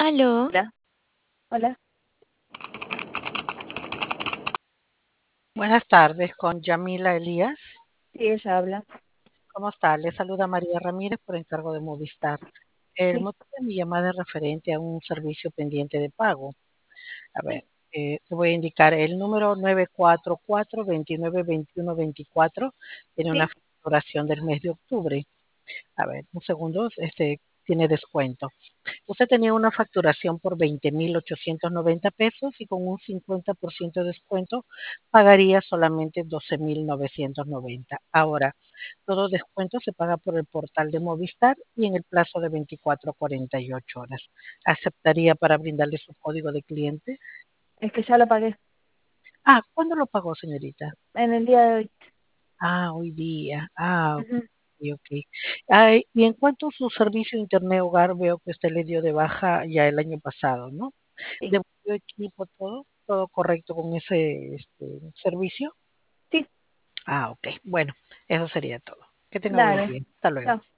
Aló, Hola, hola, Buenas tardes, con Yamila Elías. sí, ella habla. ¿Cómo está? Le saluda María Ramírez por encargo de Movistar. El Sí, motivo de mi llamada es referente a un servicio pendiente de pago. A ver, sí, te voy a indicar el número 944-2921-24. Tiene una sí. facturación del mes de octubre. A ver, un segundo, tiene descuento. Usted tenía una facturación por 20.890 pesos y con un 50% de descuento pagaría solamente 12.990. Ahora, todo descuento se paga por el portal de Movistar y en el plazo de 24 a 48 horas. ¿Aceptaría para brindarle su código de cliente? Es que ya lo pagué Ah, ¿cuándo lo pagó, señorita? en el día de hoy. Ah, hoy día. Ah, ok. Ujú. Ok. Ay, y en cuanto a su servicio de Internet Hogar, veo que usted le dio de baja ya el año pasado, ¿no? Sí, ¿Devolvió equipo todo correcto con ese servicio? sí, Ah, ok. Bueno, eso sería todo. Que tenga buen dale. día. Hasta luego. Chao.